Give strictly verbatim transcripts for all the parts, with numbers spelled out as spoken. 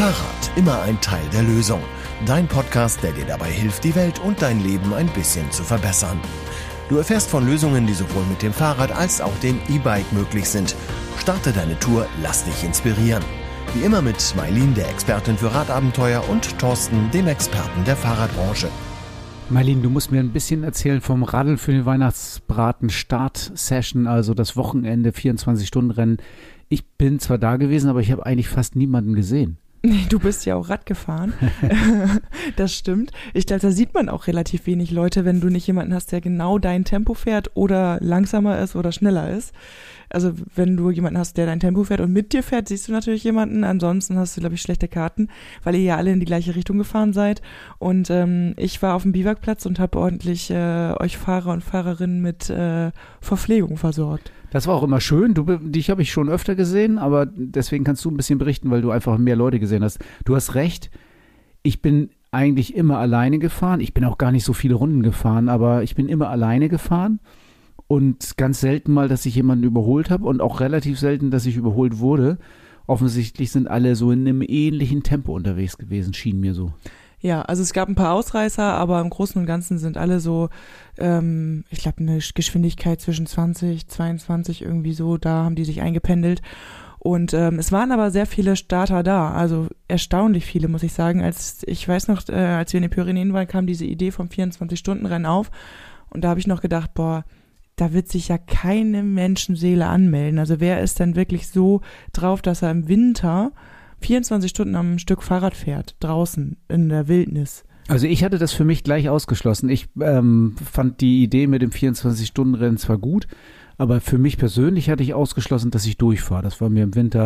Fahrrad, immer ein Teil der Lösung. Dein Podcast, der dir dabei hilft, die Welt und dein Leben ein bisschen zu verbessern. Du erfährst von Lösungen, die sowohl mit dem Fahrrad als auch dem E-Bike möglich sind. Starte deine Tour, lass dich inspirieren. Wie immer mit Maylin, der Expertin für Radabenteuer, und Thorsten, dem Experten der Fahrradbranche. Maylin, du musst mir ein bisschen erzählen vom Radeln für den Weihnachtsbraten Start-Session, also das Wochenende, vierundzwanzig-Stunden-Rennen. Ich bin zwar da gewesen, aber ich habe eigentlich fast niemanden gesehen. Nee, du bist ja auch Rad gefahren. Das stimmt. Ich glaube, da sieht man auch relativ wenig Leute, wenn du nicht jemanden hast, der genau dein Tempo fährt oder langsamer ist oder schneller ist. Also wenn du jemanden hast, der dein Tempo fährt und mit dir fährt, siehst du natürlich jemanden. Ansonsten hast du, glaube ich, schlechte Karten, weil ihr ja alle in die gleiche Richtung gefahren seid. Und ähm, ich war auf dem Biwakplatz und habe ordentlich äh, euch Fahrer und Fahrerinnen mit äh, Verpflegung versorgt. Das war auch immer schön. Du, dich habe ich schon öfter gesehen, aber deswegen kannst du ein bisschen berichten, weil du einfach mehr Leute gesehen hast. Du hast recht, ich bin eigentlich immer alleine gefahren. Ich bin auch gar nicht so viele Runden gefahren, aber ich bin immer alleine gefahren und ganz selten mal, dass ich jemanden überholt habe und auch relativ selten, dass ich überholt wurde. Offensichtlich sind alle so in einem ähnlichen Tempo unterwegs gewesen, schien mir so. Ja, also es gab ein paar Ausreißer, aber im Großen und Ganzen sind alle so, ähm, ich glaube, eine Geschwindigkeit zwischen zwanzig, zweiundzwanzig irgendwie so, da haben die sich eingependelt. Und ähm, es waren aber sehr viele Starter da, also erstaunlich viele, muss ich sagen. Als ich weiß noch, äh, als wir in den Pyrenäen waren, kam diese Idee vom vierundzwanzig-Stunden-Rennen auf und da habe ich noch gedacht, boah, da wird sich ja keine Menschenseele anmelden. Also wer ist denn wirklich so drauf, dass er im Winter vierundzwanzig Stunden am Stück Fahrrad fährt, draußen in der Wildnis? Also ich hatte das für mich gleich ausgeschlossen. Ich ähm, fand die Idee mit dem vierundzwanzig-Stunden-Rennen zwar gut, aber für mich persönlich hatte ich ausgeschlossen, dass ich durchfahre. Das war mir im Winter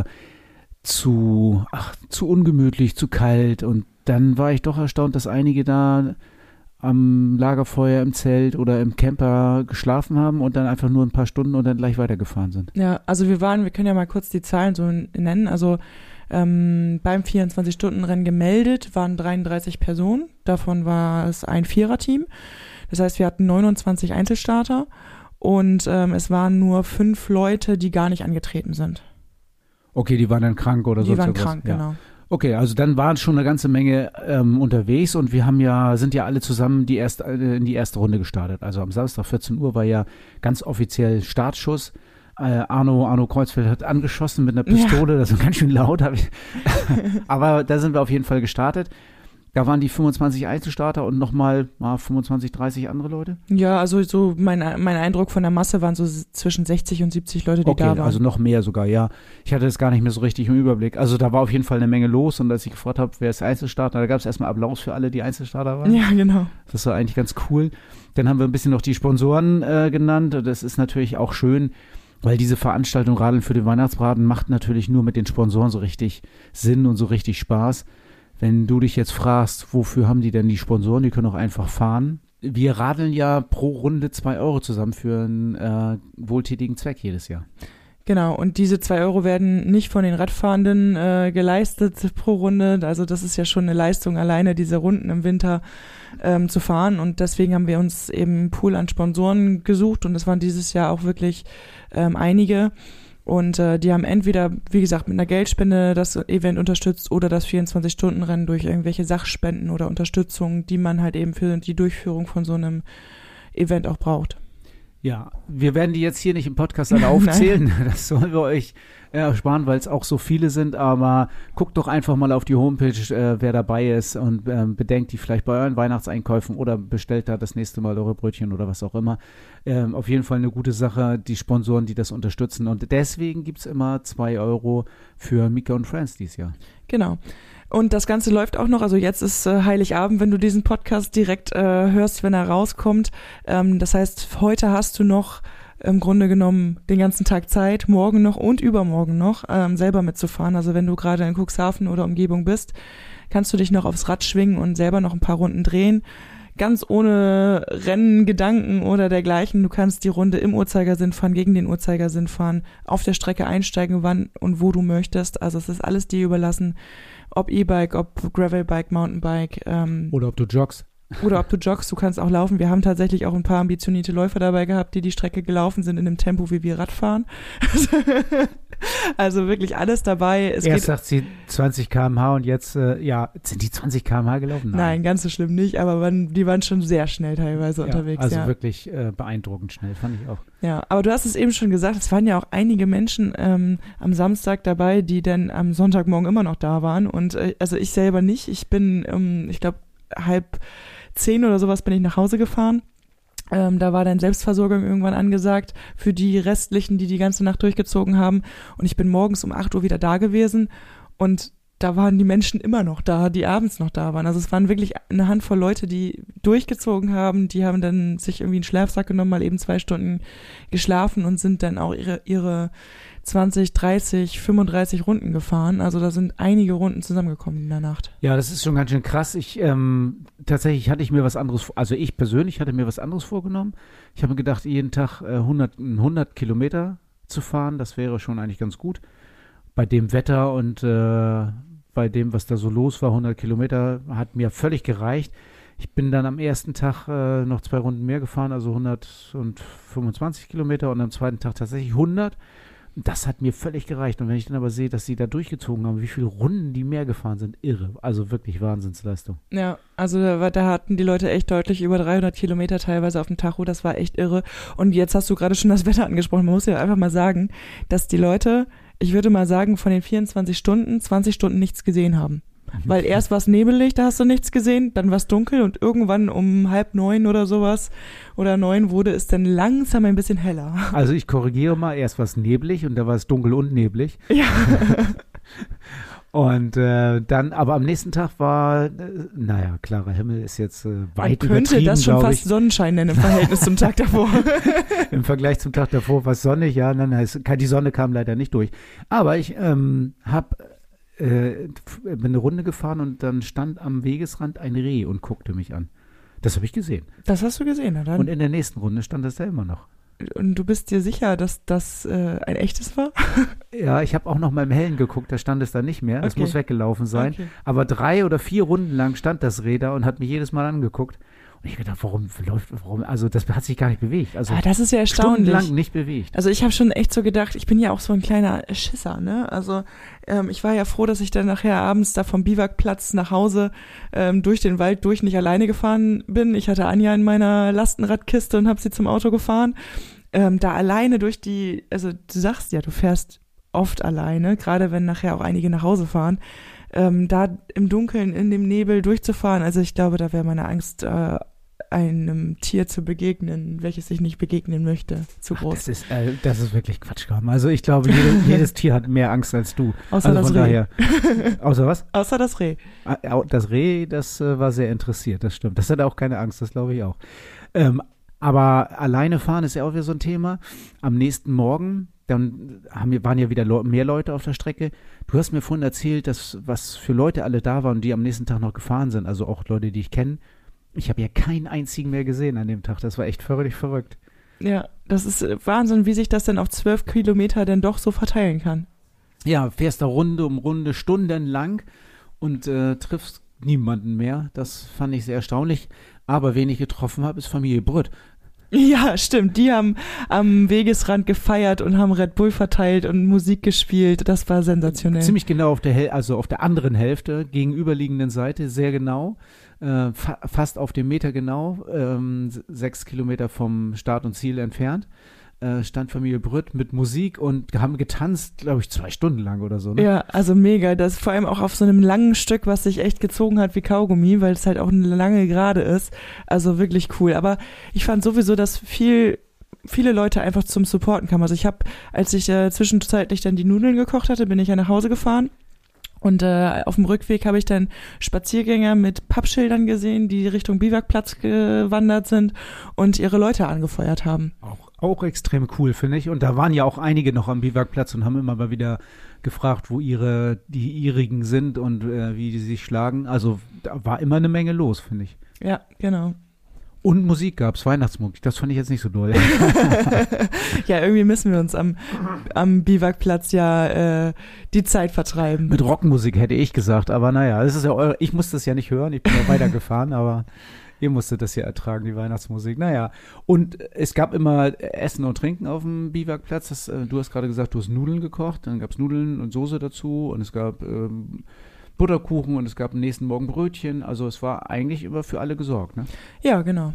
zu, ach, zu ungemütlich, zu kalt, und dann war ich doch erstaunt, dass einige da am Lagerfeuer im Zelt oder im Camper geschlafen haben und dann einfach nur ein paar Stunden und dann gleich weitergefahren sind. Ja, also wir waren, wir können ja mal kurz die Zahlen so nennen, also Ähm, beim vierundzwanzig-Stunden-Rennen gemeldet waren dreiunddreißig Personen, davon war es ein Viererteam. Das heißt, wir hatten neunundzwanzig Einzelstarter und ähm, es waren nur fünf Leute, die gar nicht angetreten sind. Okay, die waren dann krank oder so. Die waren irgendwas. krank, Ja. genau. Okay, also dann waren schon eine ganze Menge ähm, unterwegs und wir haben ja, sind ja alle zusammen die erste, äh, in die erste Runde gestartet. Also am Samstag vierzehn Uhr war ja ganz offiziell Startschuss. Äh, Arno, Arno Kreuzfeld hat angeschossen mit einer Pistole, ja. Das war ganz schön laut. Hab ich Aber da sind wir auf jeden Fall gestartet. Da waren die fünfundzwanzig Einzelstarter und nochmal ah, fünfundzwanzig, dreißig andere Leute. Ja, also so mein, mein Eindruck von der Masse waren so zwischen sechzig und siebzig Leute, die okay, da waren. Also noch mehr sogar, ja. Ich hatte das gar nicht mehr so richtig im Überblick. Also da war auf jeden Fall eine Menge los und als ich gefragt habe, wer ist Einzelstarter, da gab es erstmal Applaus für alle, die Einzelstarter waren. Ja, genau. Das war eigentlich ganz cool. Dann haben wir ein bisschen noch die Sponsoren äh, genannt. Das ist natürlich auch schön, weil diese Veranstaltung Radeln für den Weihnachtsbraten macht natürlich nur mit den Sponsoren so richtig Sinn und so richtig Spaß. Wenn du dich jetzt fragst, wofür haben die denn die Sponsoren, die können auch einfach fahren. Wir radeln ja pro Runde zwei Euro zusammen für einen äh, wohltätigen Zweck jedes Jahr. Genau, und diese zwei Euro werden nicht von den Radfahrenden äh, geleistet pro Runde. Also das ist ja schon eine Leistung, alleine diese Runden im Winter ähm, zu fahren. Und deswegen haben wir uns eben einen Pool an Sponsoren gesucht und das waren dieses Jahr auch wirklich ähm, einige. Und äh, die haben entweder, wie gesagt, mit einer Geldspende das Event unterstützt oder das vierundzwanzig-Stunden-Rennen durch irgendwelche Sachspenden oder Unterstützung, die man halt eben für die Durchführung von so einem Event auch braucht. Ja, wir werden die jetzt hier nicht im Podcast alle aufzählen, das sollen wir euch ersparen, weil es auch so viele sind, aber guckt doch einfach mal auf die Homepage, äh, wer dabei ist und ähm, bedenkt die vielleicht bei euren Weihnachtseinkäufen oder bestellt da das nächste Mal eure Brötchen oder was auch immer. Ähm, auf jeden Fall eine gute Sache, die Sponsoren, die das unterstützen, und deswegen gibt es immer zwei Euro für Mika und Friends dieses Jahr. Genau. Und das Ganze läuft auch noch, also jetzt ist äh, Heiligabend, wenn du diesen Podcast direkt äh, hörst, wenn er rauskommt. Ähm, das heißt, heute hast du noch im Grunde genommen den ganzen Tag Zeit, morgen noch und übermorgen noch ähm, selber mitzufahren. Also wenn du gerade in Cuxhaven oder Umgebung bist, kannst du dich noch aufs Rad schwingen und selber noch ein paar Runden drehen. Ganz ohne Renngedanken oder dergleichen. Du kannst die Runde im Uhrzeigersinn fahren, gegen den Uhrzeigersinn fahren, auf der Strecke einsteigen, wann und wo du möchtest. Also es ist alles dir überlassen. Ob E-Bike, ob Gravelbike, Mountainbike. Ähm, oder ob du joggst. Oder ob du joggst, du kannst auch laufen. Wir haben tatsächlich auch ein paar ambitionierte Läufer dabei gehabt, die die Strecke gelaufen sind in dem Tempo, wie wir Rad fahren. Also wirklich alles dabei. Es Erst geht, sagt sie zwanzig Kilometer pro Stunde und jetzt, äh, ja, sind die zwanzig Kilometer pro Stunde gelaufen? Nein, Nein ganz so schlimm nicht, aber man, die waren schon sehr schnell teilweise ja, unterwegs. Also ja. wirklich äh, beeindruckend schnell, fand ich auch. Ja, aber du hast es eben schon gesagt, es waren ja auch einige Menschen ähm, am Samstag dabei, die dann am Sonntagmorgen immer noch da waren. Und äh, also ich selber nicht. Ich bin, ähm, ich glaube, halb zehn oder sowas bin ich nach Hause gefahren. Ähm, da war dann Selbstversorgung irgendwann angesagt für die Restlichen, die die ganze Nacht durchgezogen haben. Und ich bin morgens um acht Uhr wieder da gewesen und da waren die Menschen immer noch da, die abends noch da waren. Also es waren wirklich eine Handvoll Leute, die durchgezogen haben. Die haben dann sich irgendwie einen Schlafsack genommen, mal eben zwei Stunden geschlafen und sind dann auch ihre, ihre zwanzig, dreißig, fünfunddreißig Runden gefahren. Also da sind einige Runden zusammengekommen in der Nacht. Ja, das ist schon ganz schön krass. Ich, ähm, tatsächlich hatte ich mir was anderes, also ich persönlich hatte mir was anderes vorgenommen. Ich habe mir gedacht, jeden Tag äh, hundert, hundert Kilometer zu fahren, das wäre schon eigentlich ganz gut. Bei dem Wetter und äh, bei dem, was da so los war, hundert Kilometer, hat mir völlig gereicht. Ich bin dann am ersten Tag äh, noch zwei Runden mehr gefahren, also hundertfünfundzwanzig Kilometer und am zweiten Tag tatsächlich hundert. Das hat mir völlig gereicht. Und wenn ich dann aber sehe, dass sie da durchgezogen haben, wie viele Runden die mehr gefahren sind, irre. Also wirklich Wahnsinnsleistung. Ja, also da, da hatten die Leute echt deutlich über dreihundert Kilometer teilweise auf dem Tacho. Das war echt irre. Und jetzt hast du gerade schon das Wetter angesprochen. Man muss ja einfach mal sagen, dass die Leute, ich würde mal sagen, von den vierundzwanzig Stunden, zwanzig Stunden nichts gesehen haben. Weil erst war es nebelig, da hast du nichts gesehen, dann war es dunkel und irgendwann um halb neun oder sowas oder neun wurde es dann langsam ein bisschen heller. Also ich korrigiere mal, erst war es neblig und da war es dunkel und neblig. Ja. Und äh, dann, aber am nächsten Tag war, äh, naja, klarer Himmel ist jetzt äh, weit Man könnte das schon fast ich. Sonnenschein nennen im Verhältnis zum Tag davor. Im Vergleich zum Tag davor war es sonnig, ja, nein, nein, es, die Sonne kam leider nicht durch. Aber ich ähm, habe äh, bin eine Runde gefahren und dann stand am Wegesrand ein Reh und guckte mich an. Das habe ich gesehen. Das hast du gesehen, oder? Und in der nächsten Runde stand es da immer noch. Und du bist dir sicher, dass das äh, ein echtes war? Ja, ich habe auch noch mal im Hellen geguckt, da stand es da nicht mehr. Es Okay. muss weggelaufen sein. Okay. Aber drei oder vier Runden lang stand das Reh da und hat mich jedes Mal angeguckt. Und ich gedacht, warum läuft, warum, also das hat sich gar nicht bewegt. Also Ah, das ist ja erstaunlich. stundenlang nicht bewegt. Also ich habe schon echt so gedacht, ich bin ja auch so ein kleiner Schisser, ne? Also ähm, ich war ja froh, dass ich dann nachher abends da vom Biwakplatz nach Hause ähm, durch den Wald durch nicht alleine gefahren bin. Ich hatte Anja in meiner Lastenradkiste und habe sie zum Auto gefahren. Ähm, da alleine durch die, also du sagst ja, du fährst oft alleine, gerade wenn nachher auch einige nach Hause fahren, ähm, da im Dunkeln, in dem Nebel durchzufahren, also ich glaube, da wäre meine Angst, äh, einem Tier zu begegnen, welches ich nicht begegnen möchte, zu Ach, groß. das ist, äh, das ist wirklich Quatsch, Carmen. Also ich glaube, jede, jedes Tier hat mehr Angst als du. Außer also das von Reh. daher. Außer was? Außer das Reh. Ah, Das Reh, das äh, war sehr interessiert, das stimmt. Das hatte auch keine Angst, das glaube ich auch. Ähm, aber alleine fahren ist ja auch wieder so ein Thema. Am nächsten Morgen, dann haben wir, waren ja wieder Le- mehr Leute auf der Strecke. Du hast mir vorhin erzählt, dass was für Leute alle da waren, die am nächsten Tag noch gefahren sind, also auch Leute, die ich kenne. Ich habe ja keinen einzigen mehr gesehen an dem Tag. Das war echt völlig verrückt. Ja, das ist äh, Wahnsinn, wie sich das dann auf zwölf Kilometer denn doch so verteilen kann. Ja, fährst da Runde um Runde stundenlang und äh, triffst niemanden mehr. Das fand ich sehr erstaunlich. Aber wen ich getroffen habe, ist Familie Brütt. Ja, stimmt. Die haben am Wegesrand gefeiert und haben Red Bull verteilt und Musik gespielt. Das war sensationell. Ziemlich genau auf der Häl- also auf der anderen Hälfte, gegenüberliegenden Seite, sehr genau. Äh, fa- fast auf dem Meter genau, ähm, s- sechs Kilometer vom Start und Ziel entfernt. Äh, stand Familie Brütt mit Musik und haben getanzt, glaube ich, zwei Stunden lang oder so. Ne? Ja, also mega. Das vor allem auch auf so einem langen Stück, was sich echt gezogen hat wie Kaugummi, weil es halt auch eine lange Gerade ist. Also wirklich cool. Aber ich fand sowieso, dass viel viele Leute einfach zum Supporten kamen. Also ich habe, als ich äh, zwischenzeitlich dann die Nudeln gekocht hatte, bin ich ja nach Hause gefahren. Und äh, auf dem Rückweg habe ich dann Spaziergänger mit Pappschildern gesehen, die Richtung Biwakplatz gewandert sind und ihre Leute angefeuert haben. Auch, auch extrem cool, finde ich. Und da waren ja auch einige noch am Biwakplatz und haben immer mal wieder gefragt, wo ihre, die ihrigen sind und äh, wie die sich schlagen. Also da war immer eine Menge los, finde ich. Ja, genau. Und Musik gab's, Weihnachtsmusik. Das fand ich jetzt nicht so doll. Ja, irgendwie müssen wir uns am, am Biwakplatz ja äh, die Zeit vertreiben. Mit Rockmusik hätte ich gesagt, aber naja, das ist ja eure, ich muss das ja nicht hören, ich bin ja weitergefahren, aber Ihr musstet das hier ertragen, die Weihnachtsmusik. Naja, und es gab immer Essen und Trinken auf dem Biwakplatz. Das, äh, du hast gerade gesagt, du hast Nudeln gekocht. Dann gab es Nudeln und Soße dazu und es gab ähm, Butterkuchen und es gab am nächsten Morgen Brötchen. Also es war eigentlich immer für alle gesorgt, ne? Ja, genau.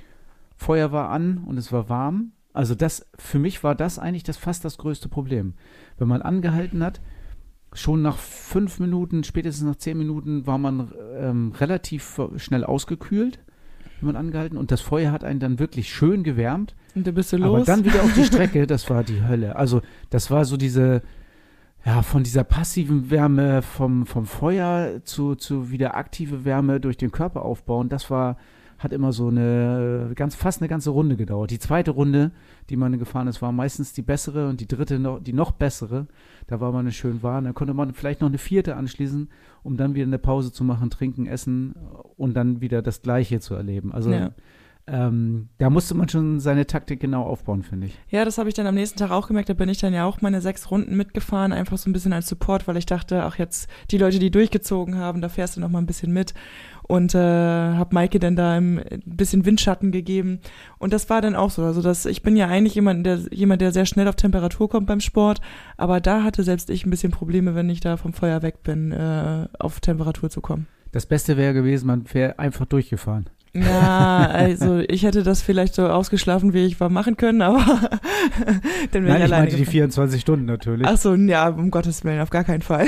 Feuer war an und es war warm. Also das, für mich war das eigentlich das fast das größte Problem. Wenn man angehalten hat, schon nach fünf Minuten, spätestens nach zehn Minuten war man ähm, relativ schnell ausgekühlt, wenn man angehalten, und das Feuer hat einen dann wirklich schön gewärmt. Und da bist du los. Aber dann wieder auf die Strecke, das war die Hölle. Also das war so diese, ja, von dieser passiven Wärme vom, vom Feuer zu, zu wieder aktive Wärme durch den Körper aufbauen, das war, hat immer so eine, ganz, fast eine ganze Runde gedauert. Die zweite Runde, die man gefahren ist, war meistens die bessere und die dritte, noch, die noch bessere. Da war man schön warm. Dann konnte man vielleicht noch eine vierte anschließen, um dann wieder eine Pause zu machen, trinken, essen und dann wieder das Gleiche zu erleben. Also ja. ähm, da musste man schon seine Taktik genau aufbauen, finde ich. Ja, das habe ich dann am nächsten Tag auch gemerkt. Da bin ich dann ja auch meine sechs Runden mitgefahren, einfach so ein bisschen als Support, weil ich dachte, ach jetzt, die Leute, die durchgezogen haben, da fährst du noch mal ein bisschen mit. Und äh, habe Maike dann da ein bisschen Windschatten gegeben. Und das war dann auch so. Also das, ich bin ja eigentlich jemand, der jemand, der sehr schnell auf Temperatur kommt beim Sport. Aber da hatte selbst ich ein bisschen Probleme, wenn ich da vom Feuer weg bin, äh, auf Temperatur zu kommen. Das Beste wäre gewesen, man wäre einfach durchgefahren. Ja, also ich hätte das vielleicht so ausgeschlafen, wie ich war, machen können, aber dann wäre ich alleine Nein, ich meinte gefahren. die vierundzwanzig Stunden natürlich. Ach so, ja, um Gottes Willen, auf gar keinen Fall.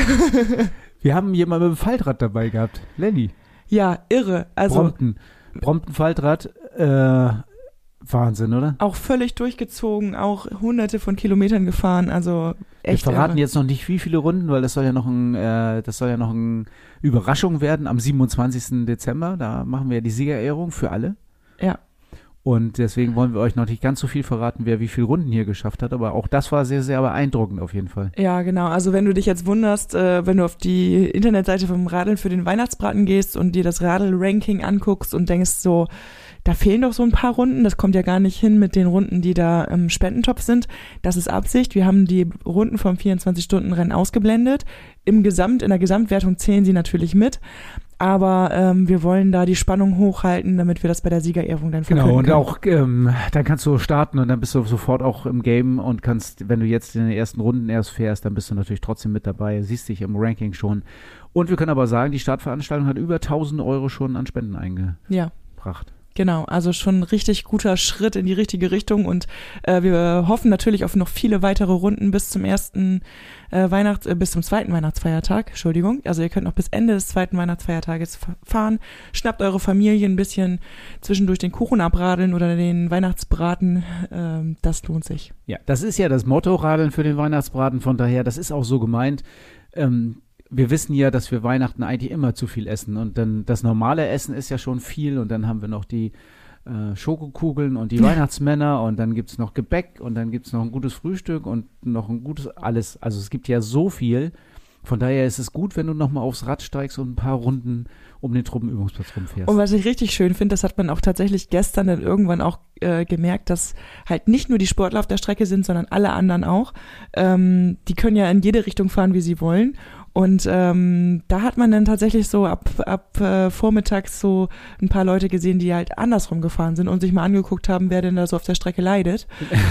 Wir haben jemanden mit dem Faltrad dabei gehabt. Lenny. Ja, irre. Also Brompton. Brompton Faltrad, äh, Wahnsinn, oder? auch völlig durchgezogen, auch hunderte von Kilometern gefahren, also echt. Wir verraten irre. jetzt noch nicht, wie viele Runden, weil das soll ja noch ein, äh, das soll ja noch eine Überraschung werden am siebenundzwanzigsten Dezember. Da machen wir ja die Siegerehrung für alle. Ja. Und deswegen wollen wir euch noch nicht ganz so viel verraten, wer wie viele Runden hier geschafft hat. Aber auch das war sehr, sehr beeindruckend auf jeden Fall. Ja, genau. Also wenn du dich jetzt wunderst, äh, wenn du auf die Internetseite vom Radeln für den Weihnachtsbraten gehst und dir das Radl-Ranking anguckst und denkst so, da fehlen doch so ein paar Runden, das kommt ja gar nicht hin mit den Runden, die da im Spendentopf sind. Das ist Absicht. Wir haben die Runden vom vierundzwanzig-Stunden-Rennen ausgeblendet. Im Gesamt, in der Gesamtwertung zählen sie natürlich mit. Aber ähm, wir wollen da die Spannung hochhalten, damit wir das bei der Siegerehrung dann verkünden Genau, und können. auch, ähm, dann kannst du starten und dann bist du sofort auch im Game und kannst, wenn du jetzt in den ersten Runden erst fährst, dann bist du natürlich trotzdem mit dabei, siehst dich im Ranking schon. Und wir können aber sagen, die Startveranstaltung hat über tausend Euro schon an Spenden eingebracht. Ja. Genau, also schon ein richtig guter Schritt in die richtige Richtung und äh, wir hoffen natürlich auf noch viele weitere Runden bis zum ersten äh, Weihnachts-, äh, bis zum zweiten Weihnachtsfeiertag, Entschuldigung. Also ihr könnt noch bis Ende des zweiten Weihnachtsfeiertages fahren, schnappt eure Familie ein bisschen zwischendurch den Kuchen abradeln oder den Weihnachtsbraten, ähm, das lohnt sich. Ja, das ist ja das Motto, Radeln für den Weihnachtsbraten, von daher, das ist auch so gemeint. Ähm, Wir wissen ja, dass wir Weihnachten eigentlich immer zu viel essen und dann das normale Essen ist ja schon viel und dann haben wir noch die äh, Schokokugeln und die Weihnachtsmänner und dann gibt's noch Gebäck und dann gibt's noch ein gutes Frühstück und noch ein gutes alles. Also es gibt ja so viel. Von daher ist es gut, wenn du nochmal aufs Rad steigst und ein paar Runden um den Truppenübungsplatz rumfährst. Und was ich richtig schön finde, das hat man auch tatsächlich gestern dann irgendwann auch äh, gemerkt, dass halt nicht nur die Sportler auf der Strecke sind, sondern alle anderen auch. Ähm, die können ja in jede Richtung fahren, wie sie wollen. Und ähm, da hat man dann tatsächlich so ab, ab äh, vormittags so ein paar Leute gesehen, die halt andersrum gefahren sind und sich mal angeguckt haben, wer denn da so auf der Strecke leidet.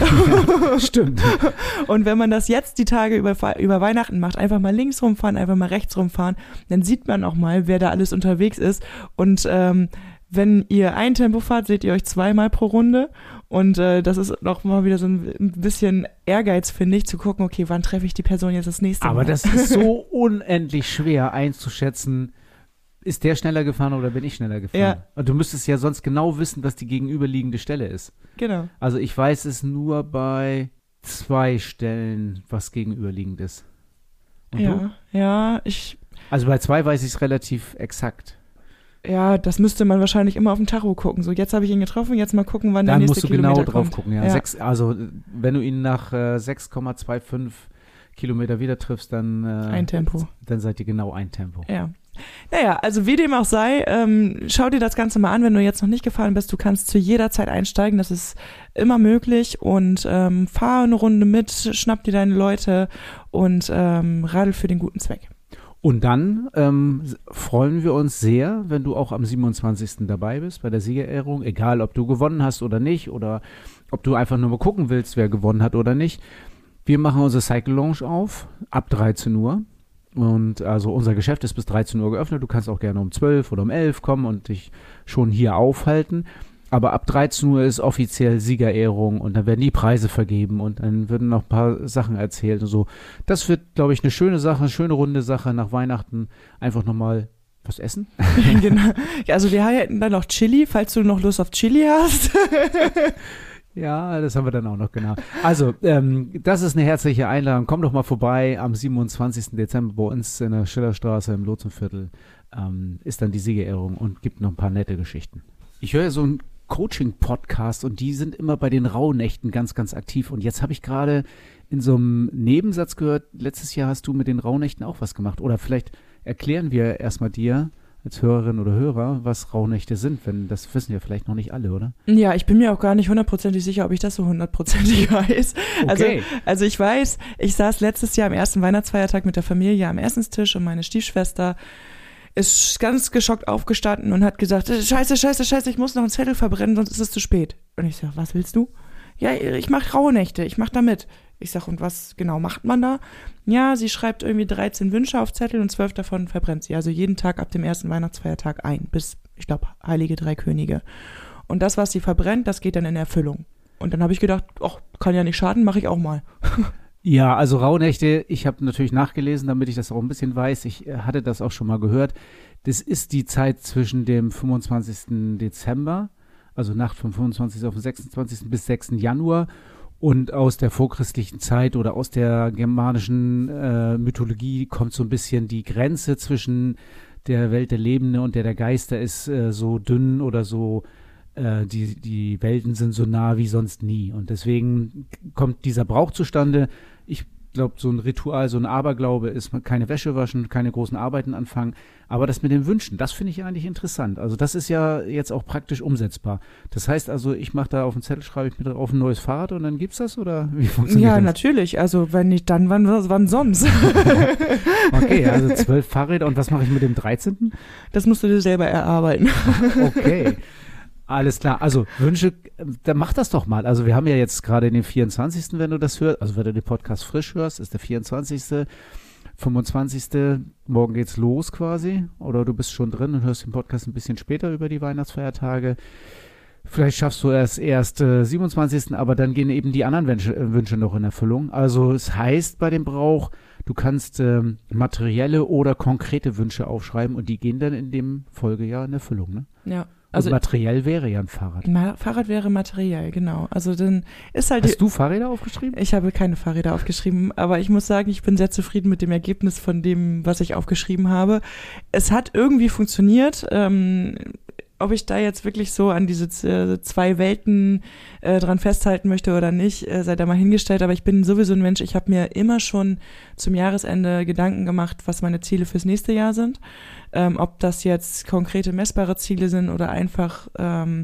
Ja, stimmt. Und wenn man das jetzt die Tage über, über Weihnachten macht, einfach mal links rumfahren, einfach mal rechts rumfahren, dann sieht man auch mal, wer da alles unterwegs ist. Und ähm, wenn ihr ein Tempo fahrt, seht ihr euch zweimal pro Runde. Und äh, das ist noch mal wieder so ein bisschen Ehrgeiz, finde ich, zu gucken, okay, wann treffe ich die Person jetzt das nächste Mal. Aber das ist so unendlich schwer einzuschätzen, ist der schneller gefahren oder bin ich schneller gefahren? Ja. Und du müsstest ja sonst genau wissen, was die gegenüberliegende Stelle ist. Genau. Also ich weiß es nur bei zwei Stellen, was gegenüberliegend ist. Und ja, du? ja, ich... Also bei zwei weiß ich es relativ exakt. Ja, das müsste man wahrscheinlich immer auf dem Tacho gucken. So, jetzt habe ich ihn getroffen, jetzt mal gucken, wann Dann der nächste Kilometer Kilometer drauf kommt. gucken, ja. Ja. Sechs, also wenn du ihn nach äh, sechs Komma fünfundzwanzig Kilometer wieder triffst, dann, äh, Ein Tempo. dann seid ihr genau ein Tempo. Ja. Naja, also wie dem auch sei, ähm, schau dir das Ganze mal an, wenn du jetzt noch nicht gefahren bist. Du kannst zu jeder Zeit einsteigen, das ist immer möglich und ähm, fahr eine Runde mit, schnapp dir deine Leute und ähm, radel für den guten Zweck. Und dann ähm, freuen wir uns sehr, wenn du auch am siebenundzwanzigsten dabei bist bei der Siegerehrung, egal ob du gewonnen hast oder nicht oder ob du einfach nur mal gucken willst, wer gewonnen hat oder nicht. Wir machen unsere Cycle Lounge auf ab dreizehn Uhr und also unser Geschäft ist bis dreizehn Uhr geöffnet. Du kannst auch gerne um zwölf oder um elf kommen und dich schon hier aufhalten. Aber ab dreizehn Uhr ist offiziell Siegerehrung und dann werden die Preise vergeben und dann werden noch ein paar Sachen erzählt und so. Das wird, glaube ich, eine schöne Sache, eine schöne runde Sache nach Weihnachten. Einfach nochmal was essen. Genau. Also wir hätten dann noch Chili, falls du noch Lust auf Chili hast. Ja, das haben wir dann auch noch, genau. Also, ähm, das ist eine herzliche Einladung. Komm doch mal vorbei am siebenundzwanzigsten Dezember bei uns in der Schillerstraße im Lotsenviertel. Ähm, ist dann die Siegerehrung und gibt noch ein paar nette Geschichten. Ich höre so ein Coaching-Podcast und die sind immer bei den Rauhnächten ganz, ganz aktiv. Und jetzt habe ich gerade in so einem Nebensatz gehört, letztes Jahr hast du mit den Rauhnächten auch was gemacht. Oder vielleicht erklären wir erstmal dir als Hörerin oder Hörer, was Rauhnächte sind, wenn das wissen ja vielleicht noch nicht alle, oder? Ja, ich bin mir auch gar nicht hundertprozentig sicher, ob ich das so hundertprozentig weiß. Also, Okay. also ich weiß, ich saß letztes Jahr am ersten Weihnachtsfeiertag mit der Familie am Essenstisch und meine Stiefschwester ist ganz geschockt aufgestanden und hat gesagt, scheiße, scheiße, scheiße, ich muss noch einen Zettel verbrennen, sonst ist es zu spät. Und ich sag, was willst du? Ja, ich mach Rauhnächte, ich mach da mit. Ich sag, und was genau macht man da? Ja, sie schreibt irgendwie dreizehn Wünsche auf Zettel und zwölf davon verbrennt sie. Also jeden Tag ab dem ersten Weihnachtsfeiertag ein, bis, ich glaube, Heilige Drei Könige. Und das, was sie verbrennt, das geht dann in Erfüllung. Und dann habe ich gedacht, ach, kann ja nicht schaden, mache ich auch mal. Ja, also Rauhnächte, ich habe natürlich nachgelesen, damit ich das auch ein bisschen weiß. Ich äh, hatte das auch schon mal gehört. Das ist die Zeit zwischen dem fünfundzwanzigsten Dezember, also Nacht vom fünfundzwanzigsten auf den sechsundzwanzigsten bis sechsten Januar. Und aus der vorchristlichen Zeit oder aus der germanischen äh, Mythologie kommt so ein bisschen die Grenze zwischen der Welt der Lebenden und der der Geister ist äh, so dünn oder so, äh, die, die Welten sind so nah wie sonst nie. Und deswegen kommt dieser Brauch zustande. Ich glaube, so ein Ritual, so ein Aberglaube ist keine Wäsche waschen, keine großen Arbeiten anfangen. Aber das mit den Wünschen, das finde ich eigentlich interessant. Also das ist ja jetzt auch praktisch umsetzbar. Das heißt also, ich mache da auf den Zettel, schreibe ich mir drauf ein neues Fahrrad und dann gibt's das oder wie funktioniert Ja, das? natürlich. Also wenn nicht dann, wann, wann sonst? Okay, also zwölf Fahrräder und was mache ich mit dem dreizehnten? Das musst du dir selber erarbeiten. Okay. Alles klar, also Wünsche, dann mach das doch mal. Also wir haben ja jetzt gerade den vierundzwanzigsten, wenn du das hörst, also wenn du den Podcast frisch hörst, ist der vierundzwanzigste, fünfundzwanzigsten Morgen geht's los quasi. Oder du bist schon drin und hörst den Podcast ein bisschen später über die Weihnachtsfeiertage. Vielleicht schaffst du es erst äh, siebenundzwanzigsten, aber dann gehen eben die anderen Wünsche, äh, Wünsche noch in Erfüllung. Also es heißt bei dem Brauch, du kannst ähm, materielle oder konkrete Wünsche aufschreiben und die gehen dann in dem Folgejahr in Erfüllung, ne? Ja. Also Also materiell wäre ja ein Fahrrad. Ma- Fahrrad wäre materiell, genau. Also dann ist halt. Hast du Fahrräder aufgeschrieben? Ich habe keine Fahrräder aufgeschrieben, aber ich muss sagen, ich bin sehr zufrieden mit dem Ergebnis von dem, was ich aufgeschrieben habe. Es hat irgendwie funktioniert. Ähm, ob ich da jetzt wirklich so an diese äh, zwei Welten äh, dran festhalten möchte oder nicht, äh, sei da mal hingestellt. Aber ich bin sowieso ein Mensch, ich habe mir immer schon zum Jahresende Gedanken gemacht, was meine Ziele fürs nächste Jahr sind. Ähm, ob das jetzt konkrete messbare Ziele sind oder einfach, ähm,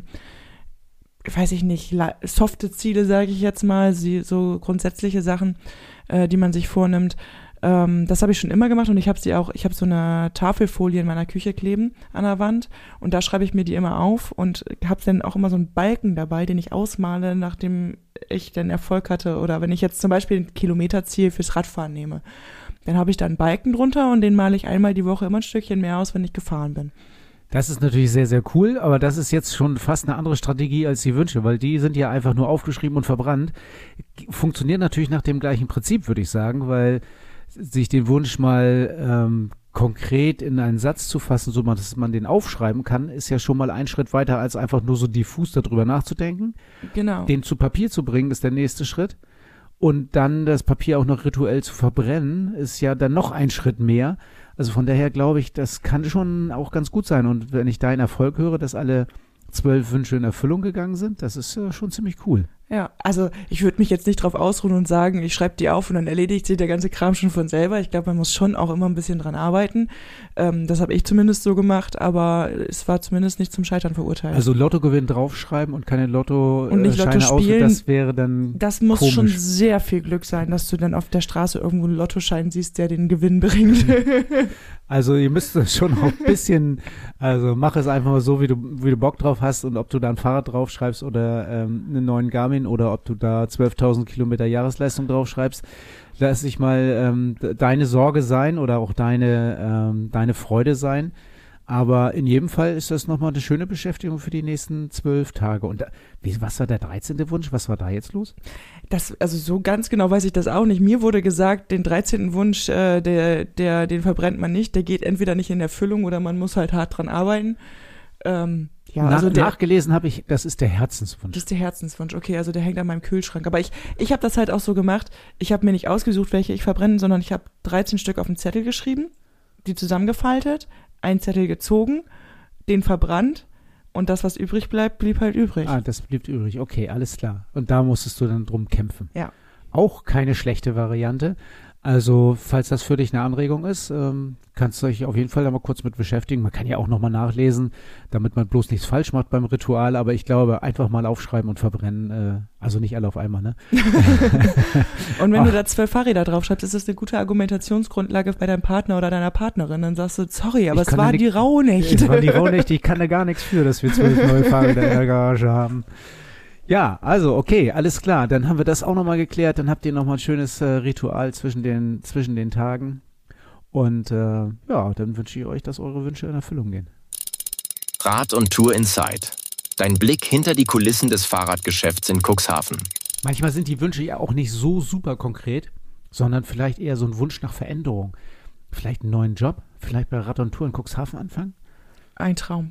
weiß ich nicht, la- softe Ziele, sage ich jetzt mal, sie, so grundsätzliche Sachen, äh, die man sich vornimmt. Ähm, das habe ich schon immer gemacht und ich habe sie auch, ich habe so eine Tafelfolie in meiner Küche kleben an der Wand und da schreibe ich mir die immer auf und habe dann auch immer so einen Balken dabei, den ich ausmale, nachdem ich dann Erfolg hatte oder wenn ich jetzt zum Beispiel ein Kilometerziel fürs Radfahren nehme. Dann habe ich da einen Balken drunter und den male ich einmal die Woche immer ein Stückchen mehr aus, wenn ich gefahren bin. Das ist natürlich sehr, sehr cool, aber das ist jetzt schon fast eine andere Strategie als die Wünsche, weil die sind ja einfach nur aufgeschrieben und verbrannt. Funktioniert natürlich nach dem gleichen Prinzip, würde ich sagen, weil sich den Wunsch mal ähm, konkret in einen Satz zu fassen, so dass man den aufschreiben kann, ist ja schon mal ein Schritt weiter, als einfach nur so diffus darüber nachzudenken. Genau. Den zu Papier zu bringen, ist der nächste Schritt. Und dann das Papier auch noch rituell zu verbrennen, ist ja dann noch ein Schritt mehr. Also von daher glaube ich, das kann schon auch ganz gut sein. Und wenn ich deinen Erfolg höre, dass alle zwölf Wünsche in Erfüllung gegangen sind, das ist ja schon ziemlich cool. Ja, also ich würde mich jetzt nicht drauf ausruhen und sagen, ich schreibe die auf und dann erledigt sich der ganze Kram schon von selber. Ich glaube, man muss schon auch immer ein bisschen dran arbeiten. Ähm, das habe ich zumindest so gemacht, aber es war zumindest nicht zum Scheitern verurteilt. Also Lottogewinn draufschreiben und keine Lotto und nicht Scheine Lotto spielen, das wäre dann Das muss komisch. Schon sehr viel Glück sein, dass du dann auf der Straße irgendwo einen Lottoschein siehst, der den Gewinn bringt. Also ihr müsst schon auch ein bisschen, also mach es einfach mal so, wie du, wie du Bock drauf hast und ob du da ein Fahrrad draufschreibst oder ähm, einen neuen Garmin oder ob du da zwölftausend Kilometer Jahresleistung draufschreibst, lass dich mal ähm, deine Sorge sein oder auch deine, ähm, deine Freude sein. Aber in jedem Fall ist das nochmal eine schöne Beschäftigung für die nächsten zwölf Tage. Und da, wie, was war der dreizehnte Wunsch? Was war da jetzt los? Das, also so ganz genau weiß ich das auch nicht. Mir wurde gesagt, den dreizehnten Wunsch, äh, der, der, den verbrennt man nicht. Der geht entweder nicht in Erfüllung oder man muss halt hart dran arbeiten. Ähm, ja, Nach, also der, nachgelesen habe ich, das ist der Herzenswunsch. Das ist der Herzenswunsch. Okay, also der hängt an meinem Kühlschrank. Aber ich, ich habe das halt auch so gemacht. Ich habe mir nicht ausgesucht, welche ich verbrenne, sondern ich habe dreizehn Stück auf den Zettel geschrieben, die zusammengefaltet, einen Zettel gezogen, den verbrannt und das, was übrig bleibt, blieb halt übrig. Ah, das blieb übrig. Okay, alles klar. Und da musstest du dann drum kämpfen. Ja. Auch keine schlechte Variante. Also, falls das für dich eine Anregung ist, ähm, kannst du dich auf jeden Fall da mal kurz mit beschäftigen. Man kann ja auch nochmal nachlesen, damit man bloß nichts falsch macht beim Ritual. Aber ich glaube, einfach mal aufschreiben und verbrennen. Äh, also nicht alle auf einmal, ne? Und wenn Ach. du da zwölf Fahrräder draufschreibst, ist das eine gute Argumentationsgrundlage bei deinem Partner oder deiner Partnerin. Dann sagst du, sorry, aber Ich es kann war da die nicht- Rauhnächte. Es waren die Rauhnächte. Ich kann da gar nichts für, dass wir zwölf neue Fahrräder in der Garage haben. Ja, also okay, alles klar. Dann haben wir das auch nochmal geklärt. Dann habt ihr nochmal ein schönes äh, Ritual zwischen den, zwischen den Tagen. Und äh, ja, dann wünsche ich euch, dass eure Wünsche in Erfüllung gehen. Rad und Tour Inside. Dein Blick hinter die Kulissen des Fahrradgeschäfts in Cuxhaven. Manchmal sind die Wünsche ja auch nicht so super konkret, sondern vielleicht eher so ein Wunsch nach Veränderung. Vielleicht einen neuen Job, vielleicht bei Rad und Tour in Cuxhaven anfangen. Ein Traum.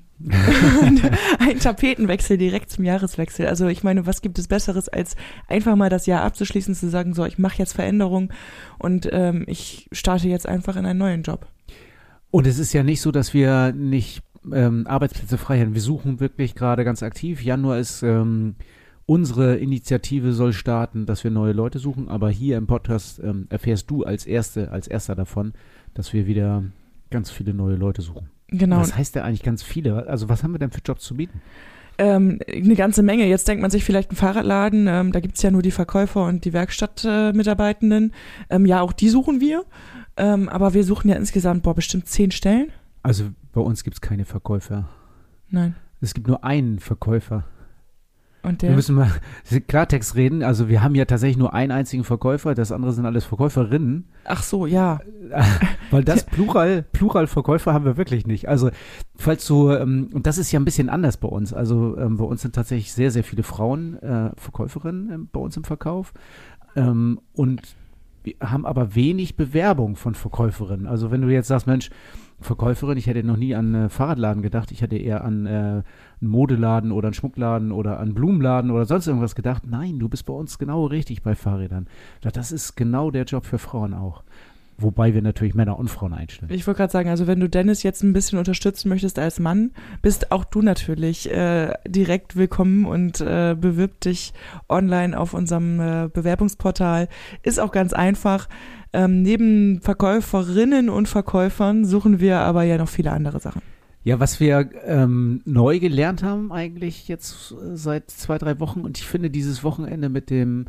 Ein Tapetenwechsel direkt zum Jahreswechsel. Also ich meine, was gibt es Besseres, als einfach mal das Jahr abzuschließen, zu sagen, so, ich mache jetzt Veränderung und ähm, ich starte jetzt einfach in einen neuen Job. Und es ist ja nicht so, dass wir nicht ähm, Arbeitsplätze frei haben. Wir suchen wirklich gerade ganz aktiv. Januar ist ähm, unsere Initiative soll starten, dass wir neue Leute suchen. Aber hier im Podcast ähm, erfährst du als Erste, als Erster davon, dass wir wieder ganz viele neue Leute suchen. Genau. Was heißt denn eigentlich ganz viele? Also was haben wir denn für Jobs zu bieten? Ähm, eine ganze Menge. Jetzt denkt man sich vielleicht einen Fahrradladen, ähm, da gibt's ja nur die Verkäufer und die Werkstattmitarbeitenden. Äh, ähm, ja, auch die suchen wir. Ähm, aber wir suchen ja insgesamt, boah, bestimmt zehn Stellen. Also bei uns gibt es keine Verkäufer. Nein. Es gibt nur einen Verkäufer. Und Wir der, müssen mal Klartext reden. Also wir haben ja tatsächlich nur einen einzigen Verkäufer. Das andere sind alles Verkäuferinnen. ach so, ja. Weil das Plural, Plural-Verkäufer haben wir wirklich nicht. Also falls du, ähm, und das ist ja ein bisschen anders bei uns. Also ähm, bei uns sind tatsächlich sehr, sehr viele Frauen äh, Verkäuferinnen ähm, bei uns im Verkauf. Ähm, und wir haben aber wenig Bewerbung von Verkäuferinnen. Also wenn du jetzt sagst, Mensch, Verkäuferin, ich hätte noch nie an äh, Fahrradladen gedacht, ich hätte eher an äh, einen Modeladen oder einen Schmuckladen oder an einen Blumenladen oder sonst irgendwas gedacht. Nein, du bist bei uns genau richtig bei Fahrrädern. Das ist genau der Job für Frauen auch. Wobei wir natürlich Männer und Frauen einstellen. Ich wollte gerade sagen, also wenn du Dennis jetzt ein bisschen unterstützen möchtest als Mann, bist auch du natürlich äh, direkt willkommen und äh, bewirb dich online auf unserem äh, Bewerbungsportal. Ist auch ganz einfach. Ähm, neben Verkäuferinnen und Verkäufern suchen wir aber ja noch viele andere Sachen. Ja, was wir ähm, neu gelernt haben eigentlich jetzt äh, seit zwei, drei Wochen und ich finde dieses Wochenende mit dem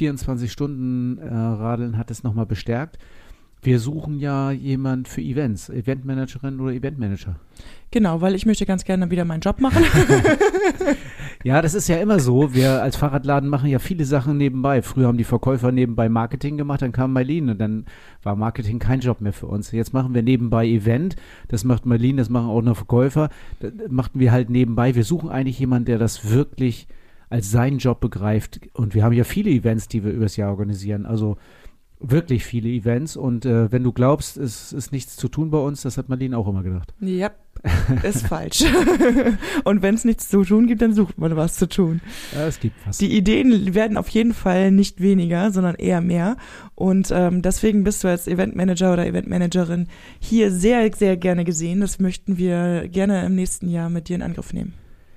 vierundzwanzig-Stunden-Radeln hat es nochmal bestärkt. Wir suchen ja jemand für Events, Eventmanagerin oder Eventmanager. Genau, weil ich möchte ganz gerne wieder meinen Job machen. Ja, das ist ja immer so. Wir als Fahrradladen machen ja viele Sachen nebenbei. Früher haben die Verkäufer nebenbei Marketing gemacht, dann kam Marlene und dann war Marketing kein Job mehr für uns. Jetzt machen wir nebenbei Event, das macht Marlene, das machen auch noch Verkäufer. Das machten wir halt nebenbei. Wir suchen eigentlich jemanden, der das wirklich als seinen Job begreift. Und wir haben ja viele Events, die wir übers Jahr organisieren. Also wirklich viele Events und äh, wenn du glaubst, es ist nichts zu tun bei uns, das hat Marlene auch immer gedacht. Ja, ist falsch. Und wenn es nichts zu tun gibt, dann sucht man was zu tun. Ja, es gibt was. Die Ideen werden auf jeden Fall nicht weniger, sondern eher mehr. Und ähm, deswegen bist du als Eventmanager oder Eventmanagerin hier sehr, sehr gerne gesehen. Das möchten wir gerne im nächsten Jahr mit dir in Angriff nehmen.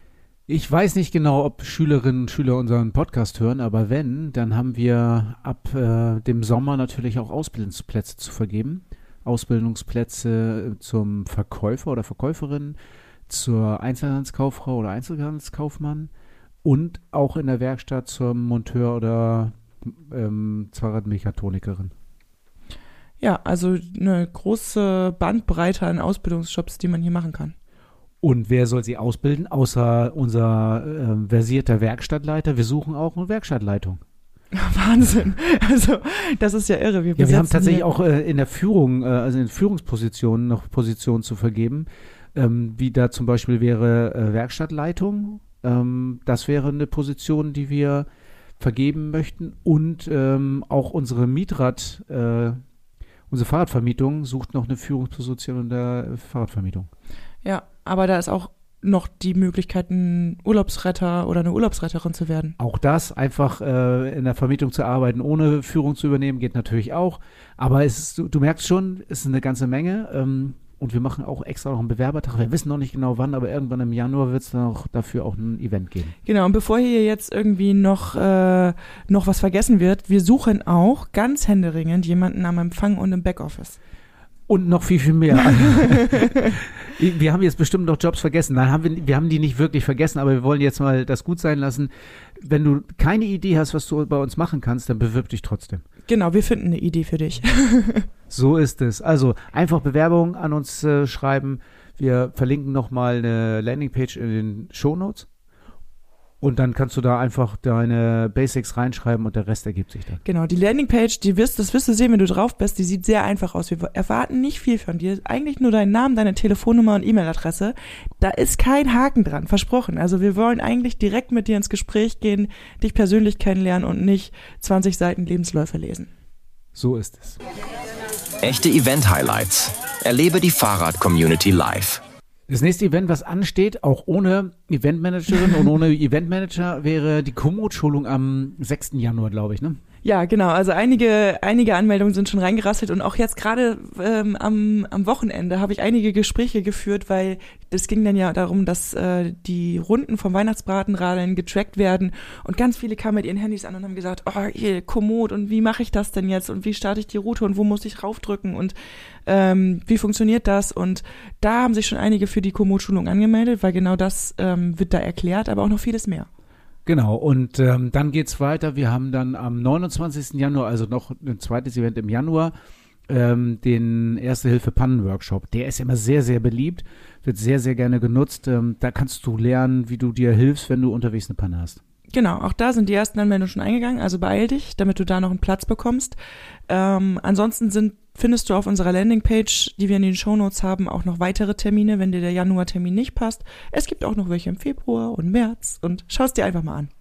Ich weiß nicht genau, ob Schülerinnen und Schüler unseren Podcast hören, aber wenn, dann haben wir ab äh, dem Sommer natürlich auch Ausbildungsplätze zu vergeben. Ausbildungsplätze zum Verkäufer oder Verkäuferin, zur Einzelhandelskauffrau oder Einzelhandelskaufmann und auch in der Werkstatt zum Monteur oder ähm, Fahrradmechatronikerin. Ja, also eine große Bandbreite an Ausbildungsjobs, die man hier machen kann. Und wer soll sie ausbilden, außer unser äh, versierter Werkstattleiter? Wir suchen auch eine Werkstattleitung. Wahnsinn. Also das ist ja irre. Wir, ja, wir haben tatsächlich auch äh, in der Führung, äh, also in Führungspositionen noch Positionen zu vergeben, ähm, wie da zum Beispiel wäre äh, Werkstattleitung. Ähm, das wäre eine Position, die wir vergeben möchten. Und ähm, auch unsere Mietrad, äh, unsere Fahrradvermietung sucht noch eine Führungsposition in der Fahrradvermietung. Ja, aber da ist auch noch die Möglichkeit, ein Urlaubsretter oder eine Urlaubsretterin zu werden. Auch das, einfach äh, in der Vermietung zu arbeiten, ohne Führung zu übernehmen, geht natürlich auch. Aber es ist, du, du merkst schon, es ist eine ganze Menge. Ähm, und wir machen auch extra noch einen Bewerbertag. Wir wissen noch nicht genau wann, aber irgendwann im Januar wird es dann auch dafür auch ein Event geben. Genau, und bevor hier jetzt irgendwie noch, äh, noch was vergessen wird, wir suchen auch ganz händeringend jemanden am Empfang und im Backoffice. Und noch viel, viel mehr. Wir haben jetzt bestimmt noch Jobs vergessen. Nein, haben wir, wir haben die nicht wirklich vergessen, aber wir wollen jetzt mal das gut sein lassen. Wenn du keine Idee hast, was du bei uns machen kannst, dann bewirb dich trotzdem. Genau, wir finden eine Idee für dich. So ist es. Also einfach Bewerbungen an uns äh, schreiben. Wir verlinken nochmal eine Landingpage in den Shownotes. Und dann kannst du da einfach deine Basics reinschreiben und der Rest ergibt sich dann. Genau, die Landingpage, die wirst, das wirst du sehen, wenn du drauf bist, die sieht sehr einfach aus. Wir erwarten nicht viel von dir. Eigentlich nur deinen Namen, deine Telefonnummer und E-Mail-Adresse. Da ist kein Haken dran, versprochen. Also wir wollen eigentlich direkt mit dir ins Gespräch gehen, dich persönlich kennenlernen und nicht zwanzig Seiten Lebensläufe lesen. So ist es. Echte Event-Highlights. Erlebe die Fahrrad-Community live. Das nächste Event, was ansteht, auch ohne Eventmanagerin und ohne Eventmanager, wäre die Komoot-Schulung am sechsten Januar, glaube ich, ne? Ja, genau. Also einige, einige Anmeldungen sind schon reingerasselt und auch jetzt gerade ähm, am, am Wochenende habe ich einige Gespräche geführt, weil das ging dann ja darum, dass äh, die Runden vom Weihnachtsbratenradeln getrackt werden und ganz viele kamen mit ihren Handys an und haben gesagt, oh, hier, Komoot und wie mache ich das denn jetzt und wie starte ich die Route und wo muss ich raufdrücken und ähm, wie funktioniert das? Und da haben sich schon einige für die Komoot-Schulung angemeldet, weil genau das ähm, wird da erklärt, aber auch noch vieles mehr. Genau, und ähm, dann geht's weiter. Wir haben dann am neunundzwanzigsten Januar, also noch ein zweites Event im Januar, ähm, den Erste-Hilfe-Pannen-Workshop. Der ist immer sehr, sehr beliebt, wird sehr, sehr gerne genutzt. Ähm, da kannst du lernen, wie du dir hilfst, wenn du unterwegs eine Panne hast. Genau, auch da sind die ersten Anmeldungen schon eingegangen, also beeil dich, damit du da noch einen Platz bekommst. Ähm, ansonsten sind, findest du auf unserer Landingpage, die wir in den Shownotes haben, auch noch weitere Termine, wenn dir der Januartermin nicht passt. Es gibt auch noch welche im Februar und März und schau es dir einfach mal an.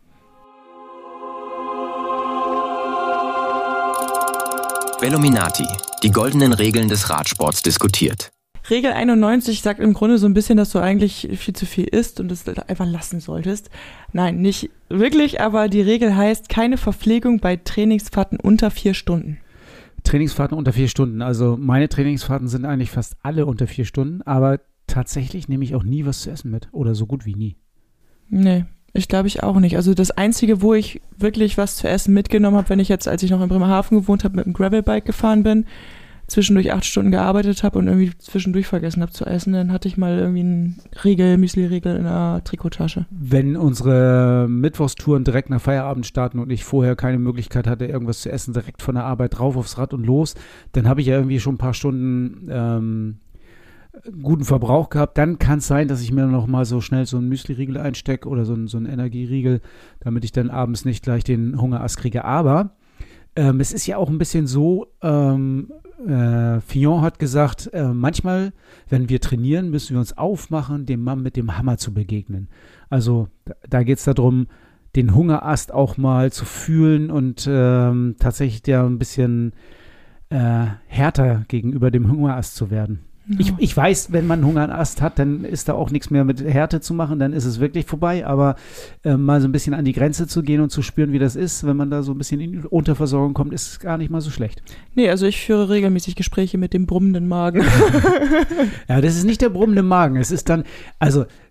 Velominati, die goldenen Regeln des Radsports diskutiert. Regel einundneunzig sagt im Grunde so ein bisschen, dass du eigentlich viel zu viel isst und es einfach lassen solltest. Nein, nicht wirklich, aber die Regel heißt, keine Verpflegung bei Trainingsfahrten unter vier Stunden. Trainingsfahrten unter vier Stunden. Also meine Trainingsfahrten sind eigentlich fast alle unter vier Stunden, aber tatsächlich nehme ich auch nie was zu essen mit oder so gut wie nie. Nee, ich glaube ich auch nicht. Also das Einzige, wo ich wirklich was zu essen mitgenommen habe, wenn ich jetzt, als ich noch in Bremerhaven gewohnt habe, mit dem Gravelbike gefahren bin, zwischendurch acht Stunden gearbeitet habe und irgendwie zwischendurch vergessen habe zu essen, dann hatte ich mal irgendwie einen Riegel, Müsli-Riegel in der Trikottasche. Wenn unsere Mittwochstouren direkt nach Feierabend starten und ich vorher keine Möglichkeit hatte, irgendwas zu essen, direkt von der Arbeit drauf aufs Rad und los, dann habe ich ja irgendwie schon ein paar Stunden ähm, guten Verbrauch gehabt. Dann kann es sein, dass ich mir noch mal so schnell so einen Müsli-Riegel einstecke oder so einen, so einen Energieriegel, damit ich dann abends nicht gleich den Hungerast kriege. Aber ähm, es ist ja auch ein bisschen so, ähm, Äh, Fillon hat gesagt, äh, manchmal, wenn wir trainieren, müssen wir uns aufmachen, dem Mann mit dem Hammer zu begegnen. Also da, da geht es darum, den Hungerast auch mal zu fühlen und ähm, tatsächlich ja ein bisschen äh, härter gegenüber dem Hungerast zu werden. Ja. Ich, ich weiß, wenn man einen Hungerast hat, dann ist da auch nichts mehr mit Härte zu machen, dann ist es wirklich vorbei, aber äh, mal so ein bisschen an die Grenze zu gehen und zu spüren, wie das ist, wenn man da so ein bisschen in Unterversorgung kommt, ist gar nicht mal so schlecht. Nee, also ich führe regelmäßig Gespräche mit dem brummenden Magen. Ja, das ist nicht der brummende Magen, es ist dann, also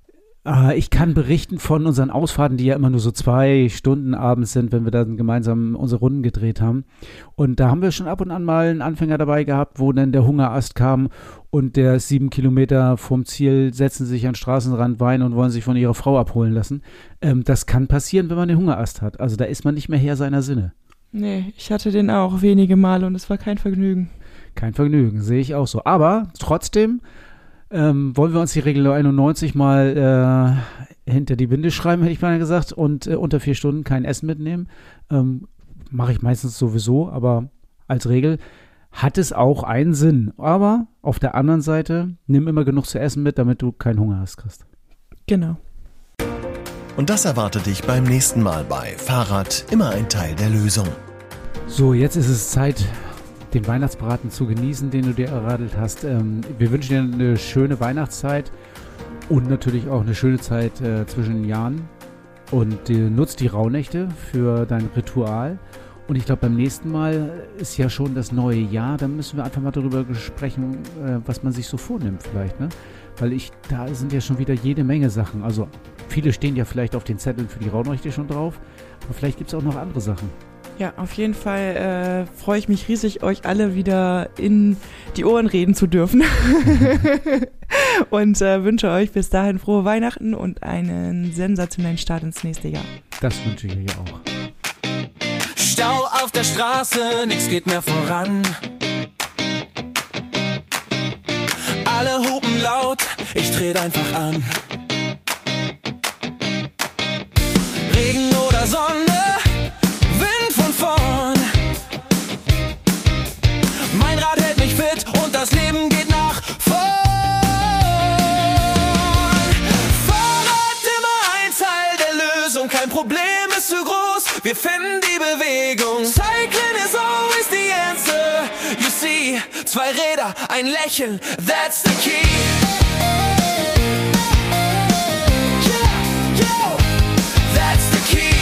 Äh, ich kann berichten von unseren Ausfahrten, die ja immer nur so zwei Stunden abends sind, wenn wir dann gemeinsam unsere Runden gedreht haben. Und da haben wir schon ab und an mal einen Anfänger dabei gehabt, wo dann der Hungerast kam und der ist sieben Kilometer vom Ziel, setzen sich an den Straßenrand, weinen und wollen sich von ihrer Frau abholen lassen. Ähm, das kann passieren, wenn man den Hungerast hat. Also da ist man nicht mehr Herr seiner Sinne. Nee, ich hatte den auch wenige Male und es war kein Vergnügen. Kein Vergnügen, sehe ich auch so. Aber trotzdem ähm, wollen wir uns die Regel einundneunzig mal äh, hinter die Binde schreiben, hätte ich mal gesagt, und äh, unter vier Stunden kein Essen mitnehmen. Ähm, mache ich meistens sowieso, aber als Regel hat es auch einen Sinn. Aber auf der anderen Seite, nimm immer genug zu essen mit, damit du keinen Hunger hast, kriegst. Genau. Und das erwartet dich beim nächsten Mal bei Fahrrad, immer ein Teil der Lösung. So, jetzt ist es Zeit, den Weihnachtsbraten zu genießen, den du dir erradelt hast. Ähm, wir wünschen dir eine schöne Weihnachtszeit und natürlich auch eine schöne Zeit äh, zwischen den Jahren. Und äh, nutzt die Rauhnächte für dein Ritual. Und ich glaube, beim nächsten Mal ist ja schon das neue Jahr. Da müssen wir einfach mal darüber sprechen, äh, was man sich so vornimmt vielleicht, ne? Weil ich, da sind ja schon wieder jede Menge Sachen. Also viele stehen ja vielleicht auf den Zetteln für die Rauhnächte schon drauf. Aber vielleicht gibt es auch noch andere Sachen. Ja, auf jeden Fall äh, freue ich mich riesig, euch alle wieder in die Ohren reden zu dürfen. Und äh, wünsche euch bis dahin frohe Weihnachten und einen sensationellen Start ins nächste Jahr. Das wünsche ich euch auch. Stau auf der Straße, nix geht mehr voran. Alle hupen laut, ich trete einfach an. Regen oder Sonne, Wind von vorn. Mein Rad hält mich fit und das Leben geht nach vorn. Fahrrad immer ein Teil der Lösung, kein Problem ist zu groß, wir finden die Bewegung. Cycling is always the answer. You see, zwei Räder, ein Lächeln, that's the key. Yeah, yo, that's the key.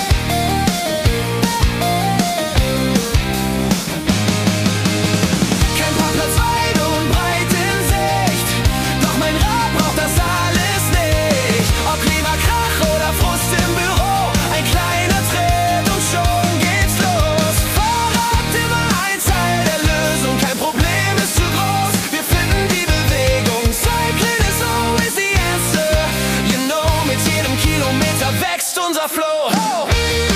Kein Parkplatz weit und breit in Sicht, doch mein Rad braucht das alles nicht. Ob Klimakrach oder Frust im Büro, ein kleiner Tritt und schon geht's los. Fahrrad immer ein Teil der Lösung, kein Problem ist zu groß, wir finden die Bewegung. Cycling is always the answer, you know, mit jedem Kilometer wächst unser Flow. Oh.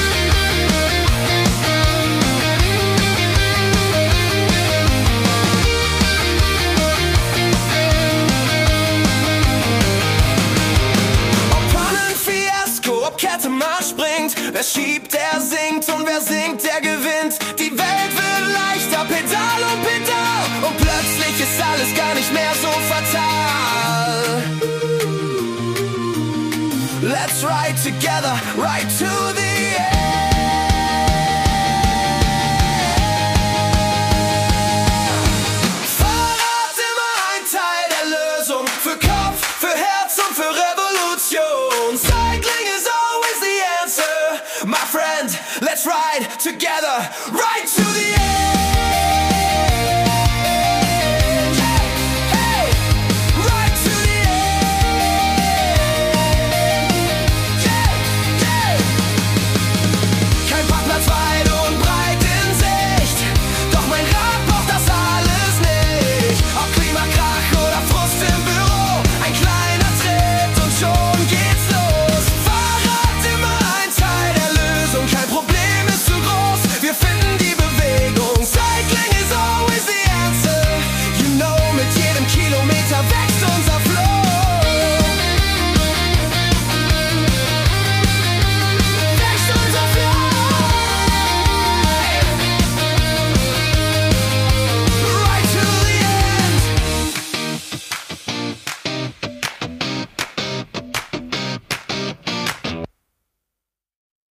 Ob Pannenfiasko, ob Kette mal springt, wer schiebt, der singt und wer singt, der gewinnt. Die Welt wird leichter, Pedal um Pedal, und plötzlich ist alles gar nicht mehr so fatal. Let's ride together, right to the end. Fahrrad immer ein Teil der Lösung, für Kopf, für Herz und für Revolution. Cycling is always the answer, my friend. Let's ride together, right to